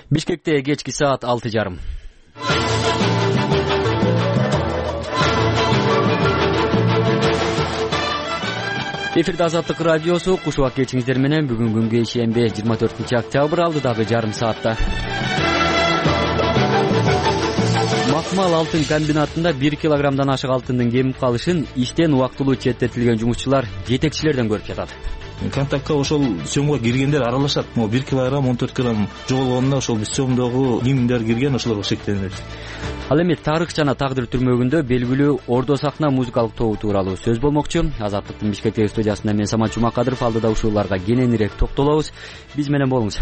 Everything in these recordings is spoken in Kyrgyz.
Бишкекте кечки саат 6:30. Эфирде Азаттык радиосу. Куш убак кечиңиздер менен. Бүгүн күнгө ишемби 24-октябрь алдыдагы жарым саатта. Макмал алтын комбинатында 1 килограммдан ашык алтындын кемип калышын иштен убактылуу четтетилген жумушчулар жетекчилерден көрүп жатат. Контактка ошол съемга киргендер аралашат. 1 килограмм 14 грамм жоголгонда ошол биз съемдогу кимдер кирген ошолорго шектенебиз. Ал эми тарых жана тагдыр түрмөгүндө белгилүү Ордо сахна музыкалык тобу тууралуу сөз болмокчу. Азаттыктын Бишкектеги студиясында мен Самат Жумакадыров, алдыда ушуларга кененирээк токтолобуз. Биз менен болуңуз.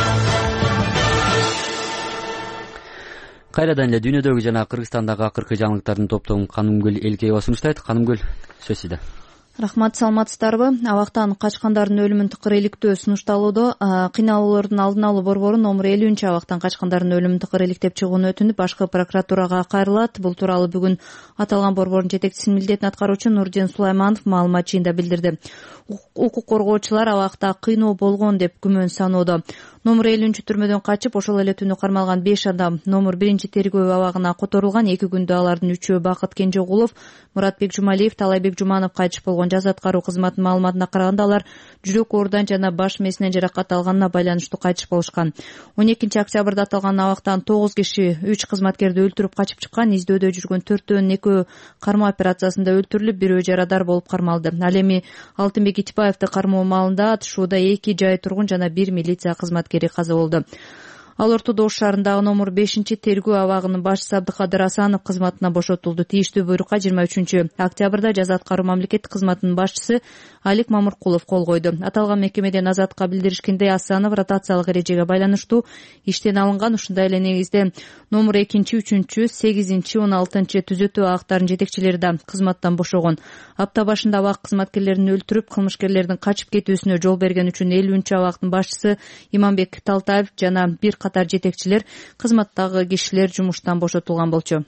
Кайрадан эле дүйнөдөгү жана Кыргызстандагы акыркы жаңылыктардын топтогун Канымгүл Элкеева сунуштайт. Канымгүл, сөз сизде. Рахмат, саламатсыздарбы? Абактан качкандардын өлүмүн тыкыр иликтөө сунушталууда. Кыйналуулардын алдын алуу борбору номер 50 абактан качкандардын өлүмүн тыкыр иликтеп чыгууну өтүнүп, башкы прокуратурага кайрылат. Бул тууралуу бүгүн аталган борбордун жетекчисинин милдетин аткаруучу Нурден Сулайманов маалымат жыйында билдирди. Укук коргоочулар абакта кыйноо болгон деп күмөн саноодо. Номер 50 түрмөдөн качып, ошол эле түнү кармалган 5 адам номер 1 тергөө абагына которулган. 2 күндө алардын 3-өө Бакыт Кенжегулов, Муратбек Жумалиев, Талайбек Жуманов кайтыш болгон. Жаза аткаруу кызматынын маалыматына караганда алар жүрөк оорудан жана баш мээсинен жаракат алганына байланыштуу кайтыш болушкан. 12 октябрда аталган абактан 9 киши 3 кызматкерди өлтүрүп качып чыккан. Издөөдө жүргөн 4-төн 2 кармоо операциясында өлтүрүлүп, бирөө жарадар болуп кармалды. Ал эми Алтынбек Итибаевди кармоо маалында атышууда 2 жай тургун жана 1 милиция кызматкери каза болду. Ал ортодо Ош шаарындагы номер 5 тергөө абагынын башчысы Абдыкадыр Асанов кызматына бошотулду. Тийиштүү буйрукка 23 октябрда жаза аткаруу мамлекеттик кызматынын башчысы Алик Мамыркулов кол койду. Аталган мекемеден Азатка билдиришкендей, Асанов ротациялык эрежеге байланыштуу иштен алынган. Ушундай эле негизде номер 2, 3, 8, 16 түзөтүү абактарынын жетекчилери да кызматтан бошогон. Апта башында абак кызматкерлерин өлтүрүп, кылмышкерлердин качып кетүүсүнө жол берген үчүн 50 абактын башчысы Иманбек Талтаев жана бир катар жетекчилер, кызматтагы кишилер жумуштан бошотулган болчу.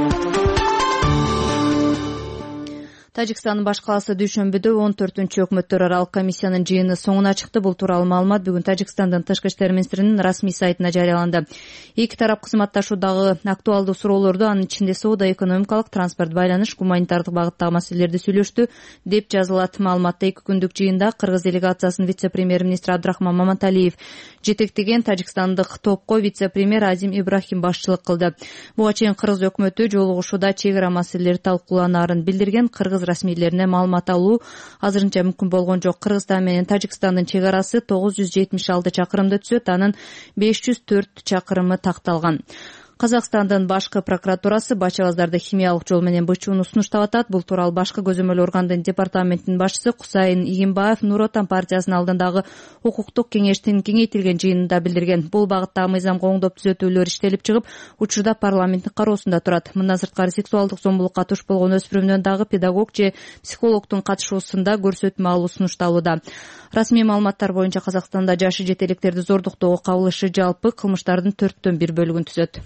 Тажикстандын баш калаасы дүйшөмбүдө 14-чү өкмөттөр аралык комиссиянын жыйыны соңуна чыкты. Бул тууралуу маалымат бүгүн Тажикстандын тышкы иштер министринин расмий сайтына жарыяланды. Эки тарап кызматташуудагы актуалдуу суроолорду, анын ичинде соода, экономикалык, транспорт, байланыш, гуманитардык багыттагы маселелерди сүйлөштү деп жазылат маалыматта. 2 күндүк жыйында Кыргыз делегациясынын вице-премьер-министри Абдрахман Маматалиев жетектеген тажикстандык топко вице-премьер Азим Ибрахим башчылык кылды. Буга чейин Кыргыз өкмөтү жолугушууда чек ара маселелери талкууланаарын билдирген. Кыргыз расмийлерине маалымат алуу азырынча мүмкүн болгон жок. Кыргызстан менен Тажикстандын чек арасы 976 чакырымды түзөт, анын 504 чакырымы такталган. Казакстандын башкы прокуратурасы бачабаздарды химиялык жол менен бычууну сунуштап атат. Бул тууралуу башкы көзөмөл органдын департаментинин башчысы Кусайын Игимбаев Нур Отан партиясынын алдындагы укуктук кеңештин кеңейтилген жыйынында билдирген. Бул багыттагы мыйзамга оңдоп түзөтүүлөр иштелип чыгып, учурда парламенттин кароосунда турат. Мындан сырткары сексуалдык зомбулукка туш болгон өспүрүмдөн дагы педагог же психологдун катышуусунда көрсөтмө алуу сунушталууда. Расмий маалыматтар боюнча Казакстанда жашы жете электерди зордуктоого кабылышы жалпы кылмыштардын 4/1 бөлүгүн түзөт.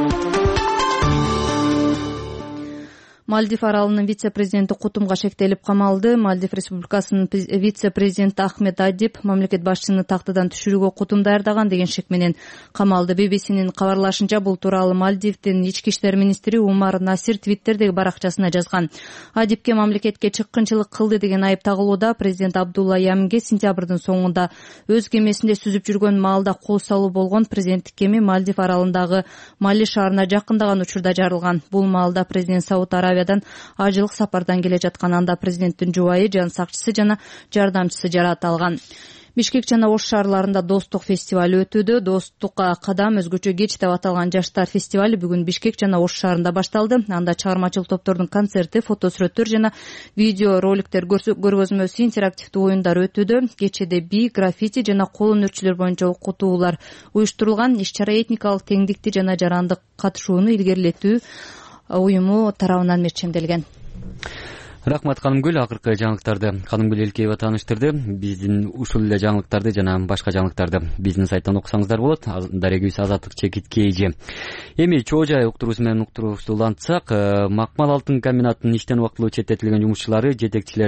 Мальдив аралынын вице-президенти кутумга шектелип камалды. Мальдив республикасынын вице-президенти Ахмед Адиб мамлекет башчысынын тактыдан түшүрүүгө кутум даярдаган деген шек менен камалды. BBC-нин кабарлашынча, бул тууралуу Мальдивдин ички иштер министри Умар Насир Твиттердеги баракчасына жазган. Адибке мамлекетке чыккынчылык кылды деген айып тагылууда. Президент Абдулла Яминге сентябрдын соңунда өз кемесинде сүзүп жүргөн маалда кол салуу болгон. Президенттик кеме Мальдив аралындагы Мали шаарына жакындаган учурда жарылган. Бул маалда президент Сауд Арабиядан ажылык сапардан келе жаткан. Анда президенттин жубайы, жан сакчысы жана жардамчысы жараат алган. Бишкек жана Ош шаарларында достук фестивали өтүүдө. Достукка кадам, өзгөчө кеч деп аталган жаштар фестивали бүгүн Бишкек жана Ош шаарында башталды. Анда чыгармачыл топтордун концерти, фотосүрөттөр жана видео роликтер көргөзмөсү, интерактивдүү оюндар өтүүдө. Кечеде би, граффити жана кол өнөрчүлөр боюнча окутуулар уюштурулган. Иш-чара этникалык теңдикти жана жарандык катышууну илгерилетүү уюму тарабынан мерченделген. Рахмат, Канымгүл. Акыркы жаңылыктарды Канымгүл Элкеева тааныштырды. Биздин ушул эле жаңылыктарды жана башка жаңылыктарды биздин сайттан окусаңыздар болот. Дарегүс Азаттык чекит KG. Эми чоо жай уктуруусу менен уктуруубузду улантсак, Макмал алтын комбинатынын иштен убактылуу четтетилген жумушчулары жетекчилердин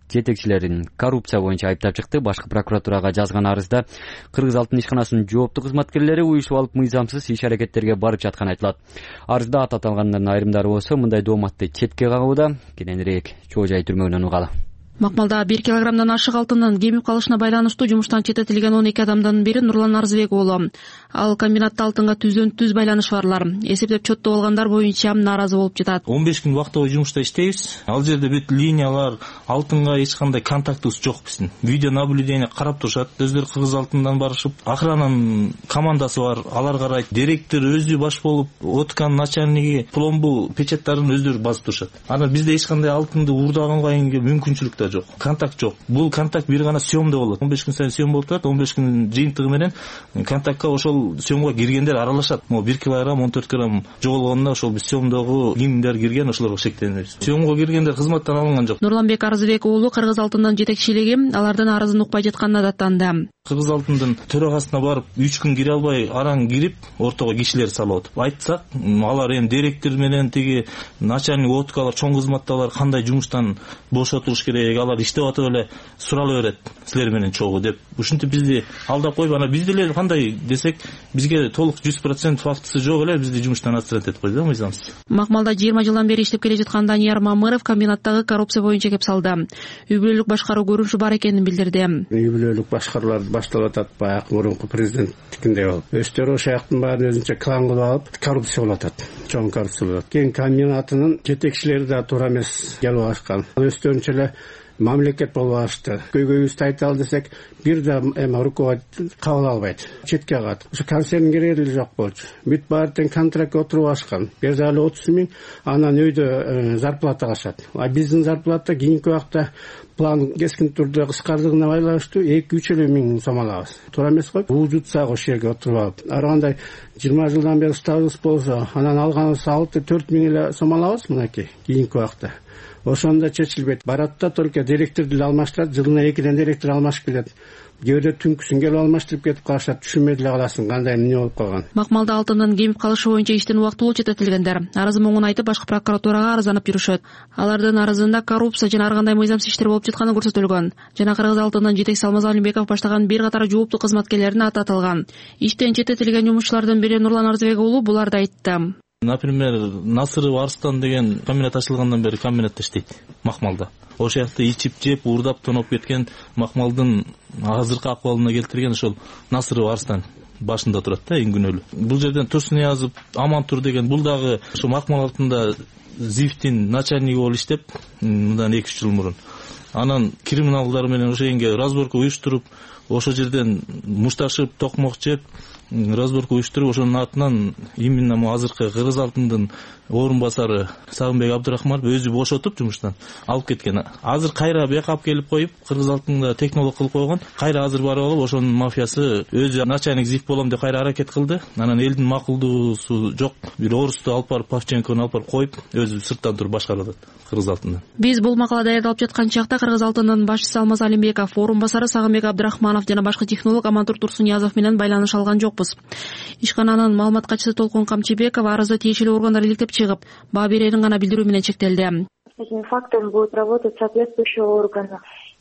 жетекчилерин коррупция боюнча айыптап чыкты. Башкы прокуратурага жазган арызда Кыргыз алтын ишканасынын жооптуу кызматкерлери уюшуп алып мыйзамсыз иш-аракеттерге барып жатканы айтылат. Арызда аты аталгандардын айрымдары болсо мындай дооматты четке кагууда. Кененирээк Чоо Жай түрмөгүнөн угалы. Макмалда 1 килограммдан ашык алтындын кемип калышына байланыштуу жумуштан четтетилген 12 адамдын бири Нурлан Арзыбек уулу. Ал комбинатта алтынга түздөн-түз байланыш барлар. Эсептеп чоттоп алгандар боюнча нааразы болуп жатат. 15 күн вактылуу жумушта иштейбиз. Ал жерде бүт линиялар, алтынга эч кандай контактыбыз жок биздин. Видео наблюдение карап турушат. Өздөрү Кыргыз алтындан барышып, охрананын командасы бар, алар карайт. Директор өзү баш болуп, откан начальниги пломбу печаттарын өздөрү басып турушат. Анан бизде эч кандай алтынды уурдаганга мүмкүнчүлүк жок. Контакт жок. Бул контакт бир гана съемда болот. 15 күн сайын съем болуп турат. 15 күн жыйынтыгы менен контактка ошол съемга киргендер аралашат. 1 килограмм 14 грамм жоголгонда ошол биз съемдогу кимдер кирген ошолорго шектенебиз. Съемго киргендер кызматтан алынган жок. Нурланбек Арзыбек уулу Кыргыз алтындын жетекчилиги алардын арызын укпай жатканына даттанды. Кыргыз алтындын төрагасына барып 3 күн кире албай араң кирип ортого кишилер салып атып айтсак, алар эми директор менен тиги начальник откалар чоң кызматталар кандай жумуштан бошотулуш керек, алар иштеп атып эле сурала берет силер менен чогуу деп. Ушинтип бизди алдап коюп, ана бизде эле кандай десек, бизге толук 100% фактысы жок эле бизди жумуштан отстранить этип койду мыйзамсыз. Макмалда 20 жылдан бери иштеп келе жаткан Данияр Мамыров комбинаттагы коррупция боюнча кеп салды. Үй бүлөлүк башкаруу көрүнүшү бар экенин билдирди. Үй бүлөлүк башкаруулар башталып атат баягы мурунку президенттикиндей болуп. Өздөрү ошол жактын баарын өзүнчө клан кылып алып, коррупция болуп атат. Чоң коррупция болуп атат. Кийин комбинатынын жетекчилери да туура эмес келип ашкан. Өздөрүнчө эле мамлекет болуп ашты. Көйгөйүбүздү айталы десек, бир да руководитель кабыл албайт. Четке калат. Ошо концерн кереги жок болчу. Бүт баары тең контрактка отуруп ашкан. Бир да 30 миң анан өйдө зарплата алышат. А биздин зарплата кийинки убакта план кескин түрдө кыскардыгына байланыштуу 2-3 миң сом алабыз. Туура эмес го? Бул жутсак ошол жерге отуруп алып. Ар кандай 20 жылдан бери стажыбыз болсо, анан алганыбыз 6-4 миң эле сом алабыз мынакей кийинки убакта. Ошондо чечилбейт. Баратта только директорду алмаштырат, жылына 2ден директор алмашып келет. Кээде түнкүсүн келип алмаштырып кетип калышат, түшүнбөй деле каласың кандай эмне болуп калган. Макмалда алтындын кемип калышы боюнча иштин убактылуу четтетилгендер арызы моңун айтып башкы прокуратурага арызданып жүрүшөт. Алардын арызында коррупция жана ар кандай мыйзамсыз иштер болуп жатканы көрсөтүлгөн. Жана Кыргыз алтындын жетекчиси Алмаз Алимбеков баштаган бир катар жооптуу кызматкерлердин аты аталган. Иштен четтетилген жумушчулардын бири Нурлан Арзыбек уулу буларды айтты. Например, Насыров Арстан деген комбинат ачылгандан бери комбинатта иштейт Макмалда. Ошол жакта ичип жеп, уурдап тоноп кеткен Макмалдын азыркы акыбалына келтирген ошол Насыров Арстан башында турат да, эң күнөөлүү. Бул жерден Турсуниязов, Амантур деген бул дагы ошо Макмал алтында ЗИФтин начальниги болуп иштеп, мындан 2-3 жыл мурун. Анан криминалдар менен ошо жерге разборка уюштуруп, ошол жерден мушташып, токмок жеп, разборка уюштуруп, ошонун атынан именно азыркы Кыргыз алтындын орун басары Сагынбек Абдырахманов өзү бошотуп жумуштан алып кеткен. Азыр кайра бияка алып келип коюп, Кыргыз алтында технолог кылып койгон. Кайра азыр барып алып, ошонун мафиясы өзү начальник ЗИФ болом деп кайра аракет кылды. Анан элдин макулдуусу жок, бир орусту алып барып, Павченкону алып барып коюп, өзү сырттан туруп башкарып атат Кыргыз алтында. Биз бул макала даярдалып жаткан чакта Кыргыз алтынынын башчысы Алмаз Алимбеков, орун басары Сагынбек Абдырахманов жана башкы технолог Амантур Турсуниязов менен байланыш алган жокпуз. Ишкананын маалымат катчысы Толкун Камчыбеков арызды тиешелүү органдар иликтеп чыгып, баа берерин гана билдирүү менен чектелди. С этими фактами будут работать соответствующие органы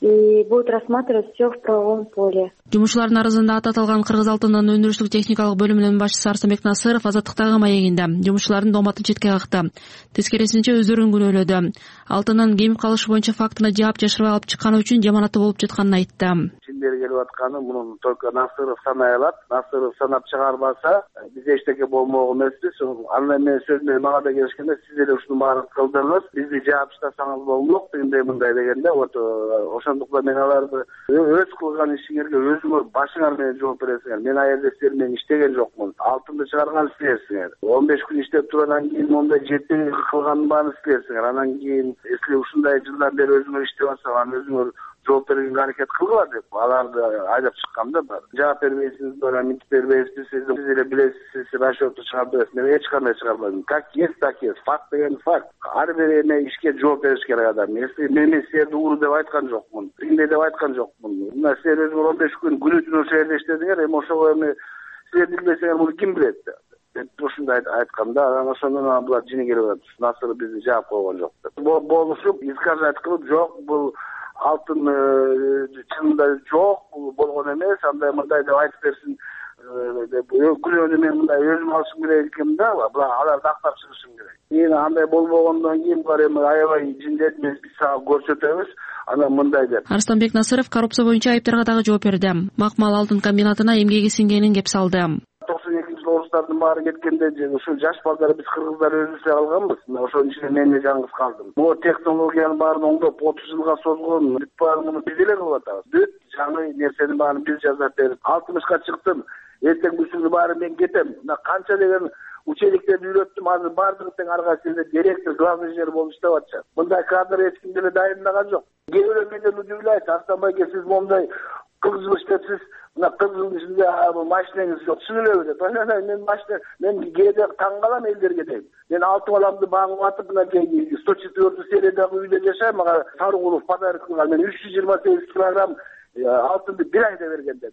и будут рассматривать все в правовом поле. Жумушчулардын арызында аты аталган Кыргыз алтынынын өндүрүштүк техникалык бөлүмүнүн башчысы Арсанбек Насыров азаттыктагы маегинде жумушчулардын дооматын четке какты. Тескерисинче өздөрүн күнөөлөдү. Алтынын кемип калышы боюнча фактыны жаап жашырбай алып чыкканы үчүн жаманаты болуп жатканын айтты. Чиндери келип атканы мунун только Насыров санай алат. Насыров санап чыгарбаса, бизде эчтеке болмок эмеспиз. Андан мен сөзүмө мага да келишкенде сиз эле ушунун баарын кылдыңыз. Бизди жаап таштасаңыз болмок дегендей мындай дегенде, вот ошондуктан мен аларды өз кылган ишиңерге өзүңөр башыңар менен жооп бересиңер. Мен ал жерде силер менен иштеген жокмун. Алтынды чыгарган силерсиңер. 15 күн иштеп туруп кийин мондай жетти кылганын баарын силерсиңер. Анан кийин если ушундай жылдан бери өзүңөр иштеп атсаңар, өзүңөр жооп берүүгө аракет кылгыла деп аларды айдап чыкканда бар. Жаап бербейсиңиз, мынтип бербейсиз, сиз эле билесиз, сиз расчетты чыгарып бересиз. Мен эч кандай чыгарбадым. Как есть, так есть. Факт деген факт. Ар бир эме ишке жооп бериш керек адам. Если мен силерди уру деп айткан жокмун, тигиндей деп айткан жокмун. Мына силер өзүңөр 15 күн күнү-түнү ошол жерде иштедиңер, эми ошого эми силер билбесеңер муну ким билет? Ушундай айтканда, ошондон булар жини келип атат. Насыр бизди жаап койгон жок деп. Болушуп, искажать кылып, жок, бул алтын чынында жок болгон эмес, андай мындай деп айтып берсин деп күнөөнү мен мындай өзүм алышым керек экен да, аларды актап чыгышым керек. Эми андай болбогондон кийин булар эми аябай жиндет эмес, биз сага көрсөтөбүз, анан мындай деп. Арыстанбек Насыров коррупция боюнча айыптарга дагы жооп берди. Макмал алтын комбинатына эмгеги сиңгенин кеп салды. 92-жылы орустардын баары кеткенде ушул жаш балдар биз кыргыздар өзүбүз калганбыз. Ошонун ичинде мен да жалгыз калдым. Могу технологиянын баарын оңдоп 30 жылга созгон бүт баарын муну биз эле кылып атабыз. Бүт жаңы нерсенин баарын биз жасап берип 60ка чыктым. Эртең бүсүнү баары мен кетем. Мына канча деген учениктерди үйрөттүм, азыр баардыгы тең ар кайсысы директор, главный инженер болуп иштеп атышат. Мындай кадр эч ким деле дайындаган жок. Кээ менден удивляет, Арыстанбек эке, сиз момундай 40 жыл иштепсиз, мына 40 жылдын ичинде машинеңиз жок, чын элеби деп. Мен кээде таң калам элдерге дейм. Мен 6 баламды багып атып, мынакей 104-сериядагы үйдө жашайм, мага Сарыгулов подарок кылган. Мен 328 килограмм алтынды бир айда бергендем.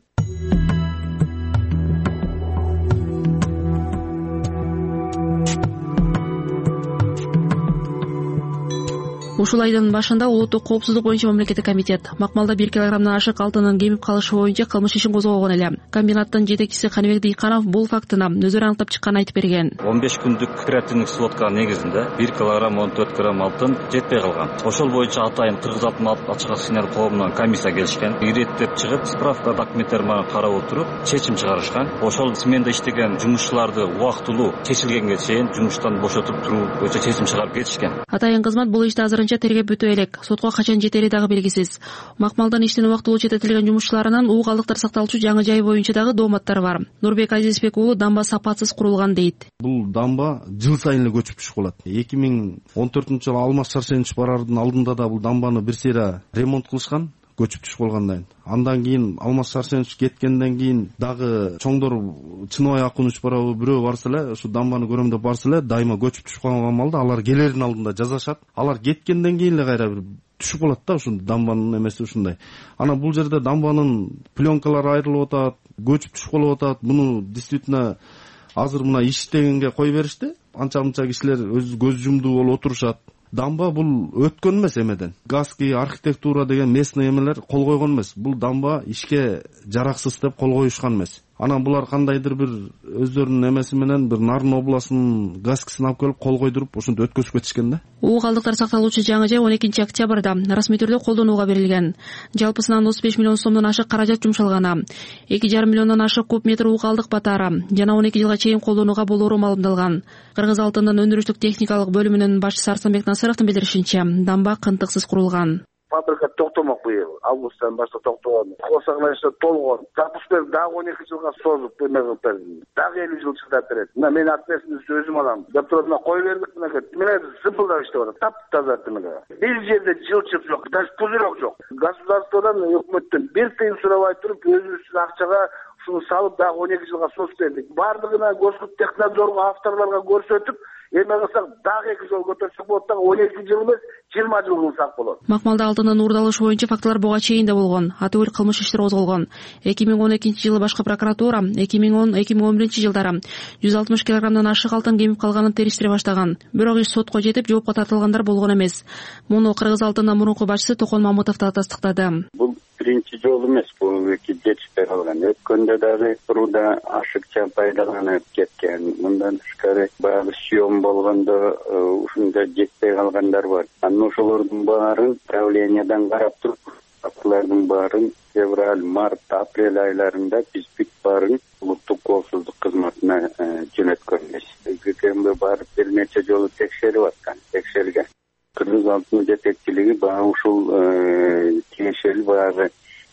Ушул айдын башында улуттук коопсуздук боюнча мамлекеттик комитет Макмалда 1 килограммдан ашык алтындын кемип калышы боюнча кылмыш ишин козгогон эле. Комбинаттын жетекчиси Каныбек Дыйканов бул фактыны өзү аныктап чыкканын айтып берген. 15 күндүк оперативдик сводка негизинде 1 килограмм 14 грамм алтын жетпей калган. Ошол боюнча атайын Кыргыз алтын ачык акционер коомунан комиссия келишкен. Иреттеп чыгып, справка документтер менен карап отуруп, чечим чыгарышкан. Ошол сменда иштеген жумушчуларды убактылуу чечилгенге чейин жумуштан бошотуп туруу боюнча чечим чыгарып кетишкен. Атайын кызмат бул ишти азырынча тергеп бүтө элек. Сотко качан жетери дагы белгисиз. Макмалдан иштен убактылуу чететилген жумушчуларынын уу калдыктар сакталуучу жаңы жай боюнча дагы дооматтары бар. Нурбек Азизбек уулу дамба сапатсыз курулган дейт. Бул дамба жыл сайын эле көчүп түшүп калат. 2014-жылы Алмаз Шарсенович барардын алдында да бул дамбаны бир сыйра ремонт кылышкан, көчүп түшүп калгандан. Андан кийин Алмаз Шарсенович кеткенден кийин дагы чоңдор Чыныбай Акунович барабы бирөө барса эле, ушу дамбаны көрөм деп барса эле, дайыма көчүп түшүп калган малда алар келердин алдында жазашат. Алар кеткенден кийин эле кайра бир түшүп калат да, ушун дамбанын эмеси ушундай. Анан бул жерде дамбанын пленкалары айрылып атат, көчүп түшүп калып атат. Буну действительно азыр мына иштегенге кой беришти. Анча-мынча кишилер өз көз жумдуу болуп отурушат. Дамба бул өткөн эмес эмеден. Газки, архитектура деген местный эмелер кол койгон эмес. Бул дамба ишке жараксыз деп кол коюшкан эмес. Анан булар кандайдыр бир өздөрүнүн эмеси менен бир Нарын областынын газкисин алып келип кол койдуруп ошентип өткөзүп кетишкен да. Уу калдыктар сакталуучу жаңы жай 12 октябрда расмий түрдө колдонууга берилген. Жалпысынан 35 миллион сомдон ашык каражат жумшалган. 2,5 миллиондон ашык куб метр уу калдык батары жана 12 жылга чейин колдонууга болоору маалымдалган. Кыргыз алтындын өндүрүштүк техникалык бөлүмүнүн башчысы Арыстанбек Насыровдун билдиришинче, дамба кынтыксыз курулган. Фабрика токтомок быйыл, августтан баштап токтогон. Косогланышта толгон. Запуск дагы 12 жылга созуп эмегип берди. Дагы 50 жыл чыдап берет. Мына мен ответственность өзүм алам. Деп туруп мына кой бердик, мына менен сыпылдап иштеп атат. Таптаза мына. Бир жерде жылчып жок, даже пузырек жок. Государстводан, өкмөттөн бир тыйын сурабай туруп, өзүбүздүн акчага ушуну салып дагы 12 жылга созуп бердик. Бардыгына Госкомтехнадзорго, авторлорго көрсөтүп, эме кылсак дагы 2 жыл көтөрсөк болот да, 12 жыл эмес, 20 жыл кылсак болот. Макмалда алтындын уурдалышы боюнча фактылар буга чейин да болгон. Аты бир кылмыш иштери козголгон. 2012-жылы башкы прокуратура 2010-2011 жылдары 160 килограммдан ашык алтын кемип калганын териштире баштаган. Бирок иш сотко жетип жоопко тартылгандар болгон эмес. Муну Кыргыз алтындын мурунку башчысы Токон Мамытов да тастыктады. Бул биринчи жолу эмес, бул жетиштер алган. Өткөндө дагы турууда ашыкча пайдаланып кеткен. Мындан тышкары баягы съем болгондо ушунда жетпей калгандар бар. Анан ошолордун баарын правлениядан карап туруп, фактылардын баарын февраль, март, апрель айларында биз бүт баарын улуттук коопсуздук кызматына жөнөткөнбүз. ГКМБ барып бир нече жолу текшерип аткан, текшерген. Кыргыз алтын жетекчилиги баягы ушул тиешелүү баягы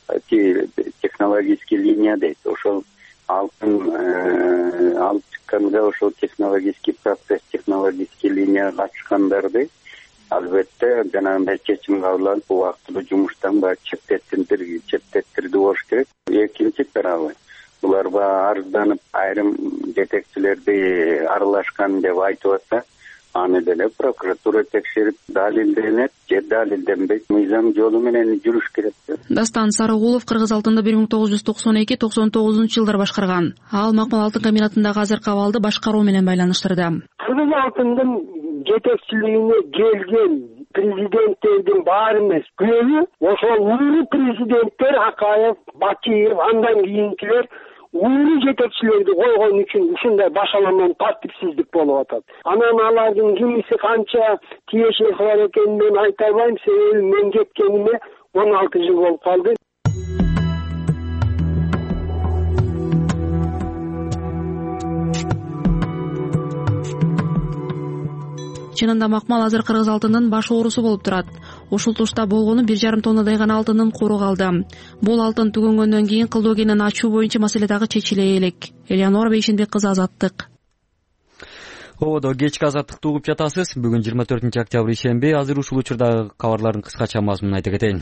технологический линия дейт. Ошол алтын алып чыкканда ошол технологический процесс, технологический линияга катышкандарды албетте жанагындай чечим кабыл алып убактылуу жумуштан баягы четтеттирди болуш керек. Экинчи тарабы булар баягы арызданып айрым жетекчилерди аралашкан деп айтып атса, аны деле прокуратура текшерип далилденет же далилденбейт, мыйзам жолу менен жүрүш керек. Дастан Сарыгулов Кыргыз алтында 1992-99 жылдар башкарган. Ал Макмал алтын комбинатындагы азыркы абалды башкаруу менен байланыштырды. Кыргыз алтындын жетекчилигине келген президенттердин баары эмес, көбү ошол улуу президенттер Акаев, Бакиев, андан кийинкилер улуу жетекчилерди койгон үчүн ушундай башаламан тартипсиздик болуп атат. Анан алардын кимиси канча тиешеси бар экенин мен айта албайм, себеби мен кеткениме 16 жыл болуп калды. Чынында Макмал азыр кыргыз алтынынын баш оорусу болуп турат. Ушул тушта болгону 1,5 тоннадай гана алтындын кору калды. Бул алтын түгөнгөндөн кийин кылдоо кенен ачуу боюнча маселе дагы чечиле элек. Элеонора Бейшенбек кызы, Азаттык. Ободо кечки Азаттыкты угуп жатасыз. Бүгүн 24 октябрь ишемби. Азыр ушул учурдагы кабарлардын кыскача мазмунун айта кетейин.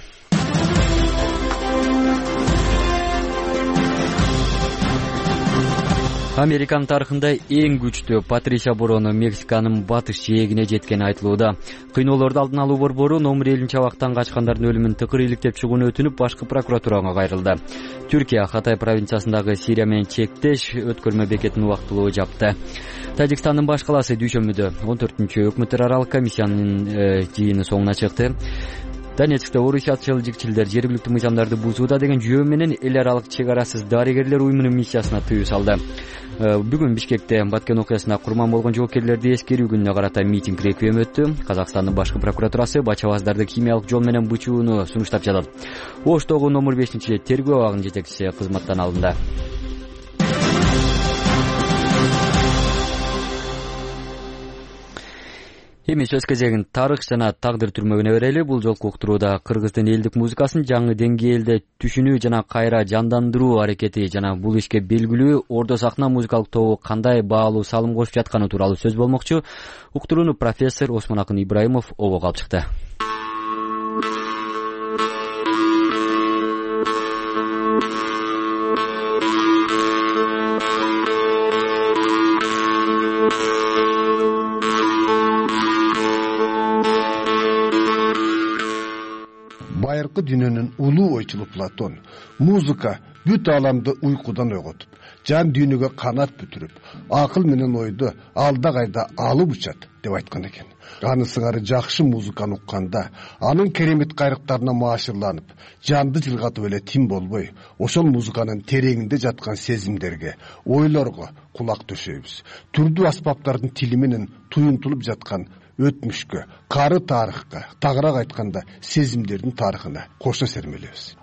Американын тарыхында эң күчтүү Патрисия бороону Мексиканын батыш жээгине жеткени айтылууда. Кыйноолорду алдын алуу борбору номер 50 абактан качкандардын өлүмүн тыкыр иликтеп чыгууну өтүнүп, башкы прокуратурага кайрылды. Түркия Хатай провинциясындагы Сирия менен чектеш өткөрмө бекетин убактылуу жапты. Тажикстандын баш калаасы дүйшөмбүдө 14-өкмөттөр аралык комиссиянын жыйыны соңуна чыкты. Донецкте орусиячыл жигчилдер жергиликтүү мыйзамдарды бузууда деген жөө менен эл аралык чек арасыз дарыгерлер уюмунун миссиясына тыюу салды. Бүгүн Бишкекте Баткен окуясына курман болгон жоокерлерди эскерүү күнүнө карата митинг реквием өттү. Казакстандын башкы прокуратурасы бачабаздарды химиялык жол менен бучууну сунуштап жатат. Оштогу номер 5 тергөө абагынын жетекчиси кызматтан алынды. Эми сөз кезегин тарых жана тагдыр түрмөгүнө берели. Бул жолку уктурууда кыргыздын элдик музыкасын жаңы деңгээлде түшүнүү жана кайра жандандыруу аракети жана бул ишке белгилүү Ордо сахна музыкалык тобу кандай баалуу салым кошуп жатканы тууралуу сөз болмокчу. Уктурууну профессор Осмонакын Ибраимов обого алып чыкты. Байыркы дүйнөнүн улуу ойчулу Платон музыка бүт ааламды уйкудан ойготуп, жан дүйнөгө канат бүтүрүп, акыл менен ойду алда кайда алып учат деп айткан экен. Аны сыңары жакшы музыканы укканда, анын керемет кайрыктарына маашырланып, жанды жылгатып эле тим болбой, ошол музыканын тереңинде жаткан сезимдерге, ойлорго кулак төшөйбүз. Түрдүү аспаптардын тили менен туюнтулуп жаткан өтмүшкө, кары тарыхка, тагыраак айтканда сезимдердин тарыхына кошо сермелебиз.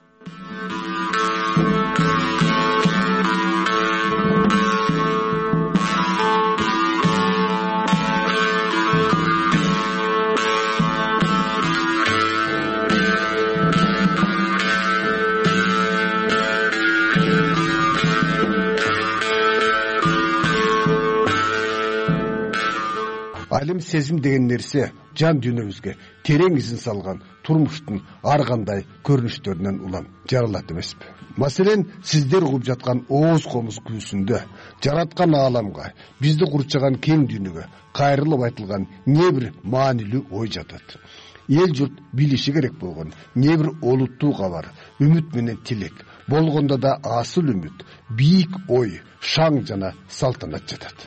Алим сезим деген нерсе жан дүйнөбүзгө терең изин салган турмуштун ар кандай көрүнүштөрүнөн улам жаралат эмеспи? Маселен, сиздер угуп жаткан ооз комуз күүсүндө жараткан ааламга, бизди курчаган кең дүйнөгө кайрылып айтылган не бир маанилүү ой жатат. Эл журт билиши керек болгон не бир олуттуу кабар, үмүт менен тилек, болгондо да асыл үмүт, бийик ой, шаң жана салтанат жатат.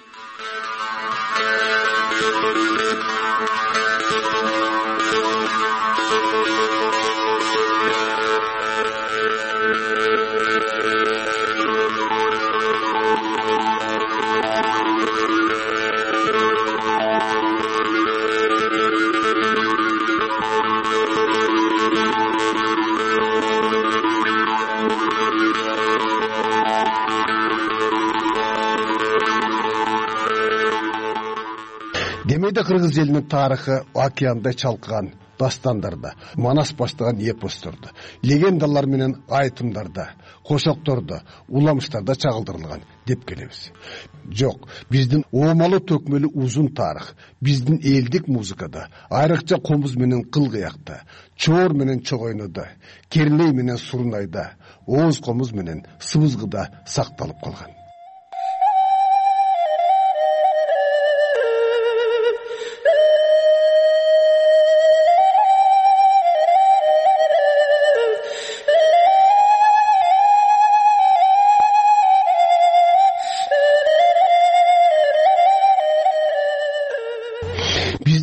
Демейде кыргыз элинин тарыхы океандай чалкыган дастандарда, манас баштаган эпостордо, легендалар менен айтымдарда, кошоктордо, уламыштарда чагылдырылган деп келебиз. Жок, биздин оомалуу төкмөлү узун тарых, биздин элдик музыкада, айрыкча комуз менен кылгыякта, чоор менен чогойнуда, керней менен сурунайда, ооз комуз менен сыбызгыда сакталып калган.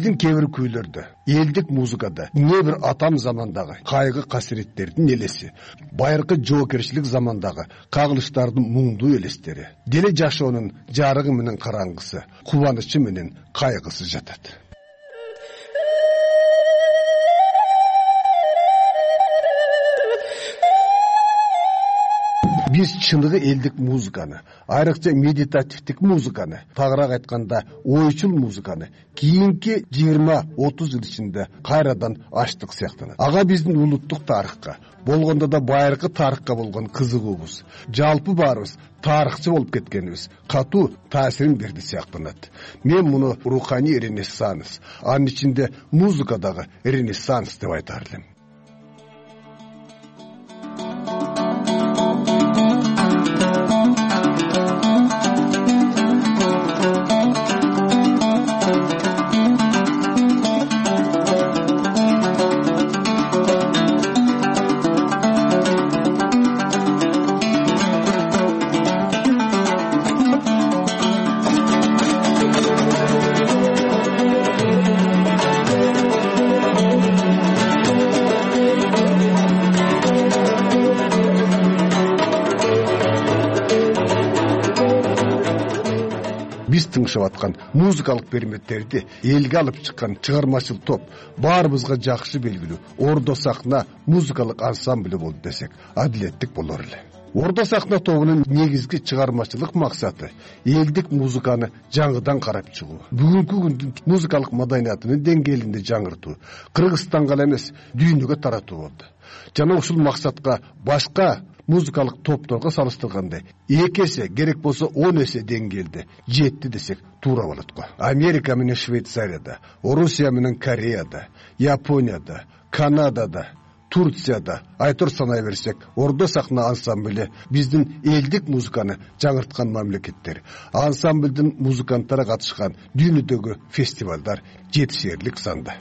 биздин кээ бир күйлөрдө, элдик музыкада эмне бир атам замандагы кайгы касиреттердин элеси, байыркы жоокерчилик замандагы кагылыштардын муңдуу элестери, деле жашоонун жарыгы менен караңгысы, кубанычы менен кайгысы жатат. Биз чыныгы элдик музыканы, айрыкча медитативдик музыканы, тагыраак айтканда ойчул музыканы кийинки 20-30 жыл ичинде кайрадан ачтык сыяктанат. Ага биздин улуттук тарыхка, болгондо да байыркы тарыхка болгон кызыгуубуз, жалпы баарыбыз тарыхчы болуп кеткенибиз катуу таасирин берди сыяктанат. Мен муну руханий ренессанс, анын ичинде музыкадагы ренессанс деп айтар элем. Биз тыңшап аткан музыкалык предметтерди элге алып чыккан чыгармачыл топ баарыбызга жакшы белгилүү Ордо сахна музыкалык ансамбль болду десек адилеттик болор эле. Ордо сахна тобунун негизги чыгармачылык максаты элдик музыканы жаңыдан карап чыгуу, бүгүнкү күндүн музыкалык маданиятынын деңгээлинде жаңыртуу, Кыргызстанга эмес дүйнөгө таратуу болду. Жана ушул максатка башка музыкалык топторго салыштырганда 2 эсе, керек болсо 10 эсе деңгээлде жетти десек туура болот го. Америка менен Швейцарияда, Орусия менен Кореяда, Японияда, Канадада, Турцияда айтор санай берсек, Ордо сахна ансамблі биздин элдик музыканы жаңырткан мамлекеттер. Ансамблдин музыканттары катышкан дүйнөдөгү фестивалдар жетишерлик санда.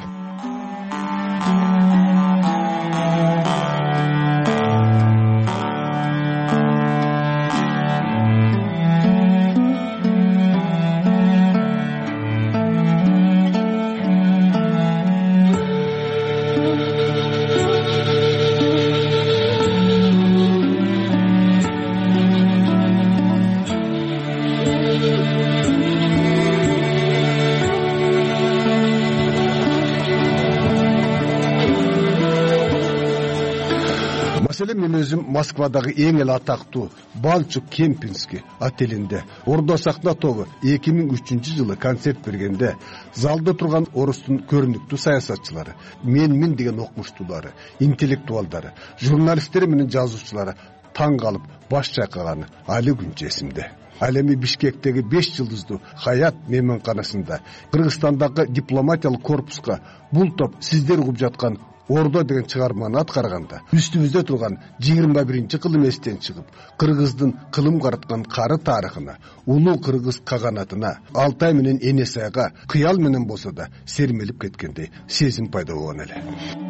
Мен өзүм Москвадагы эң эле атактуу Балчук Кемпинский отелинде Ордо сахна тобу 2003-жылы концерт бергенде залда турган орустун көрүнүктүү саясатчылары, мен деген окумуштуулары, интеллектуалдары, журналисттер менен жазуучулары таң калып баш чайкаганы али күнчө эсимде. Ал эми Бишкектеги 5 жылдыздуу Хаят мейманканасында Кыргызстандагы дипломатиялык корпуска бул топ сиздер угуп жаткан Ордо деген чыгарманы аткарганда үстүбүздө турган 21-кылым эстен чыгып, Кыргыздын кылым караткан кары тарыхына, улуу кыргыз каганатына, Алтай менен Энесайга кыял менен болсо да сермелип кеткендей сезим пайда болгон эле.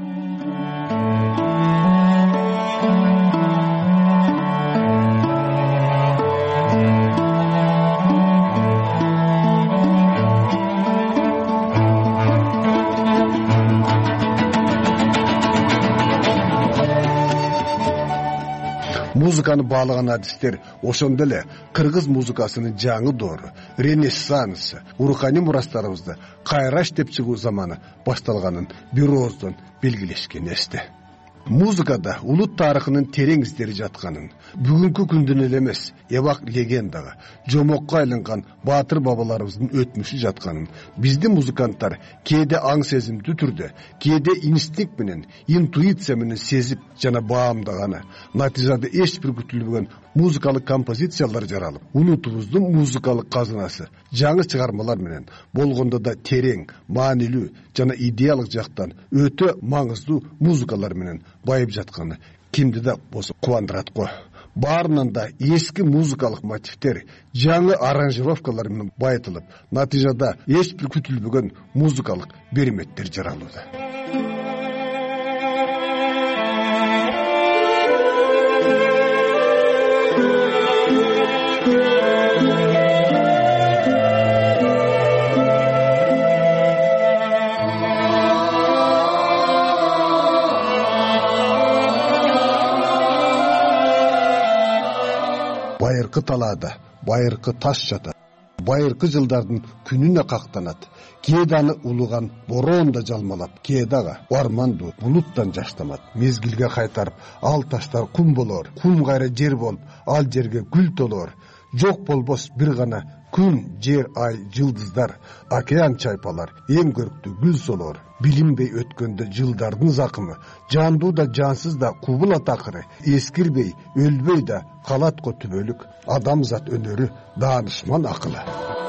Музыканы баалаган адистер ошондо эле кыргыз музыкасынын жаңы доору, ренессансы, руханий мурастарыбызды кайра иштеп чыгуу заманы башталганын бир ооздон белгилешкен эсте. Музыкада улут тарыхынын терең издери жатканын, бүгүнкү күндүн эле эмес, эбак легендага, жомокко айланган баатыр бабаларыбыздын өтмүшү жатканын, биздин музыканттар кээде аң сезимдүү түрдө, кээде инстинкт менен, интуиция менен сезип жана баамдаганы, натыйжада эч бир күтүлбөгөн музыкалык композициялар жаралып, улутубуздун музыкалык казынасы жаңы чыгармалар менен болгондо да терең, маанилүү жана идеялык жактан өтө маңыздуу музыкалар менен байып жатканы кимди да болсо кубандырат го. Баарынан да эски музыкалык мотивдер жаңы аранжировкалар менен байытылып, натыйжада эч бир күтүлбөгөн музыкалык берметтер жаралууда. талаада байыркы таш жатат. Байыркы жылдардын күнүнө кактанат. Кээде аны улуган бороон да жалмалап, кээде ага арманду булуттан жаштамат. Мезгилге кайтарып, ал таштар кум болор, кум кайра жер болуп, ал жерге гүл толор. Жок болбос бир гана күн, жер, ай, жылдыздар, океан чайпалар, эң көрктүү гүл солор. Билинбей өткөндө жылдардын закымы, жандуу да жансыз да кубулат акыры. Эскирбей, өлбөй да калат го түбөлүк. Адамзат өнөрү, даанышман акылы.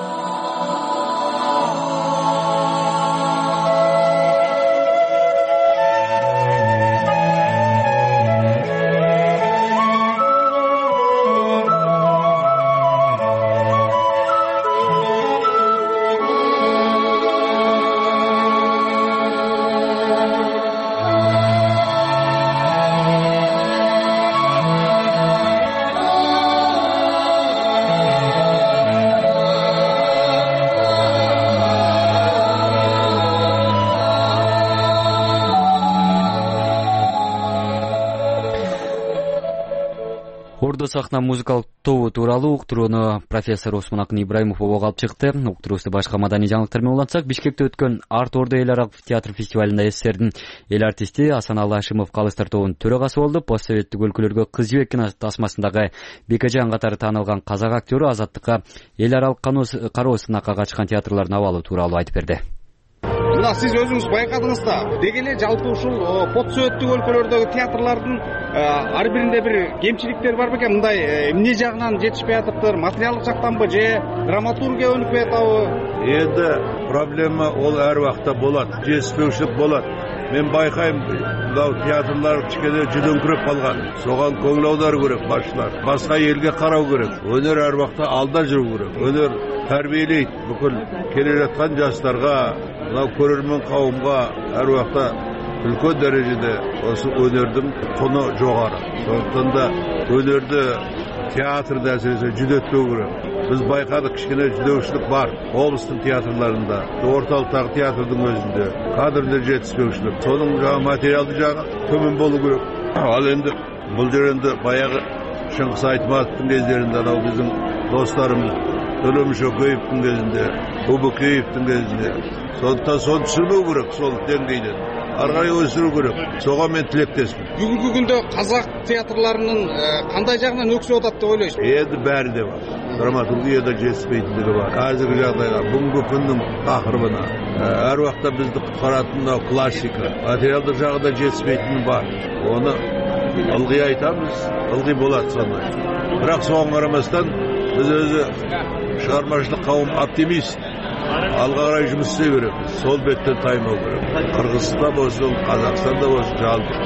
Ордо сахна музыкалык тобу тууралуу уктурууну профессор Осмон Акын Ибраимов обого алып чыкты. Уктуруусу башка маданий жаңылыктар менен улантсак, Бишкекте өткөн Арт Ордо эл аралык театр фестивалында СССРдин эл артисти Асаналы Ашимов калыстар тобунун төрагасы болду. Постсоветтик өлкөлөргө Кыз жибек кино тасмасындагы Бекежан катары таанылган казак актеру Азаттыкка эл аралык кароо сынакка катышкан театрлардын абалы тууралуу айтып берди. Мына сиз өзүңүз байкадыңыз да, деги эле жалпы ушул постсоветтик өлкөлөрдөгү театрлардын ар биринде бир кемчиликтер бар бекен? Мындай эмне жагынан жетишпей атыптыр? Материалдык жактанбы же драматургия өнүкпөй атабы? Эndi проблема ол ар убакта болот, жетишпеушілік болот. Мен байкайм, мынау театрлар кичине жүдөңкүрөп калган. Согон көңүл аударуу керек башчылар. Башка элге кароо керек. Өнөр ар убакта алда жүрүү керек. Өнөр тарбиелейт бүкүл келе жаткан жаштарга, мынау көрөрмөн кауымга ар убакта үлкен дәрежеде осы өнердің құны жоғары. Сондықтан да өнерді театрда әсіресе жүдетпеу керек. Біз байқадық, кішкене жүдеушілік бар облыстың театрларында, орталықтағы театрдың өзінде кадрда жетіспеушілік. Соның жаңа материалды жағы төмен болу керек. Ал енді бұл жерінде баяғы Шыңғыс Айтматовтың кездерінде, анау біздің достарымыз Төлеміш Өкеевтің кезінде, Убыкеевтің кезінде, сондықтан соны түсірмеу керек, сол деңгейден. Арғай өсіру керек. Соған мен тілектеспін. Бүгінгі күнде қазақ театрларының қандай жағынан өксіп отады деп ойлайсыз? Енді бәрі де бар. Драматургияда жетіспейтіндігі бар. Қазіргі жағдайға, бүгінгі күннің тақырыбына, әр уақытта бізді құтқаратын классика, материалдық жағында жетіспейтіні бар. Оны ылғи айтамыз, ылғи болады сондай. Бірақ соған қарамастан біз өзі шығармашылық қауым оптимист. Алға қарай жұмыс істей береміз. Сол беттен таймау керек. Қырғызстанда болсын, Қазақстанда болсын,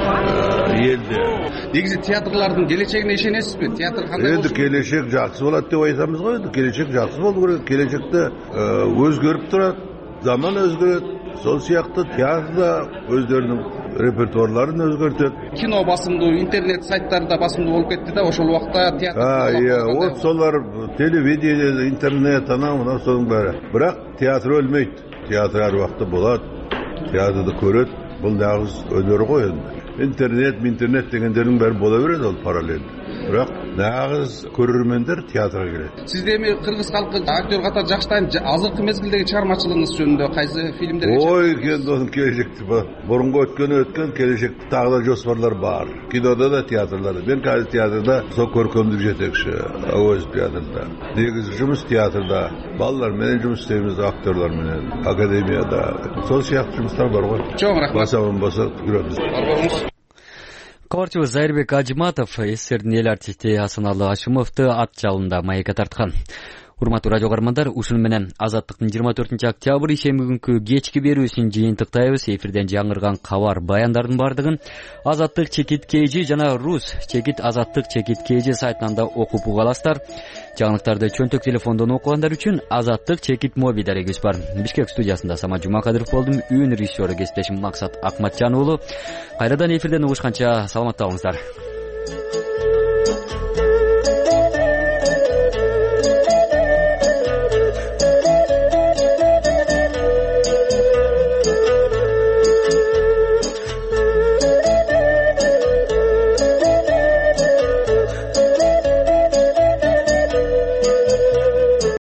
жалпы елде. Негізі театрлардың келешегіне ішенесіз бе? Театр қандай болсын? Енді келешек жақсы болады деп айтамыз ғой. Енді келешек жақсы болу керек. Келешекте өзгеріп тұрады. Заман өзгереді. Сол сияқты театрда өздерінің репертуарларын өзгертеді. Кино басымды, интернет сайттарда басымды болып кетті да, ошол уақытта театр. Вот солар телевидение, интернет, анау, мынау соның бәрі. Бірақ театр өлмейді. Театр әр уақытта болады. Театрды көреді. Бұл нағыз өнер ғой енді. Интернет дегендердің бәрі бола береді ол параллельно. Бірақ нағыз көрермендер театрға келеді. Сізде ме қырғыз халқы актер қатар жақштайын, азыркы мезгілдегі шығармашылығыңыз жөнінде қайсы фильмдерге? Ой, енді оның келешекті бұрынғы өткен келешекті тағы да жоспарлар бар. Кинода да театрларда. Мен қазір театрда сол көркемдік жетекші, әуезов театрда. Негізі жұмыс театрда, балалармен жұмыс істейміз, актерлармен, академияда. Сол сияқты жұмыстар бар ғой. Чоң рахмет. Басамын баса жүреміз. Кабарчыбыз Зайырбек Ажиматов СССРдин эл артисти Асаналы Ашимовду ат жалында маекке тарткан. Урматтуу радио көрөрмандар, ушуну менен Азаттыктын 24-октябрь ишемби күнкү кечки берүүсүн жыйынтыктайбыз. Эфирден жаңырган кабар баяндардын бардыгын Азаттык чекит KG жана Рус чекит Азаттык чекит KG сайтынан да окуп уга аласыздар. Жаңылыктарды чөнтөк телефондон окугандар үчүн Азаттык чекит моби дарегибиз бар. Бишкек студиясында Самат Жумакадыров болдум. Үйүн режиссеру кесиптешим Максат Акматжан уулу. Кайрадан эфирден угушканча саламатта болуңуздар.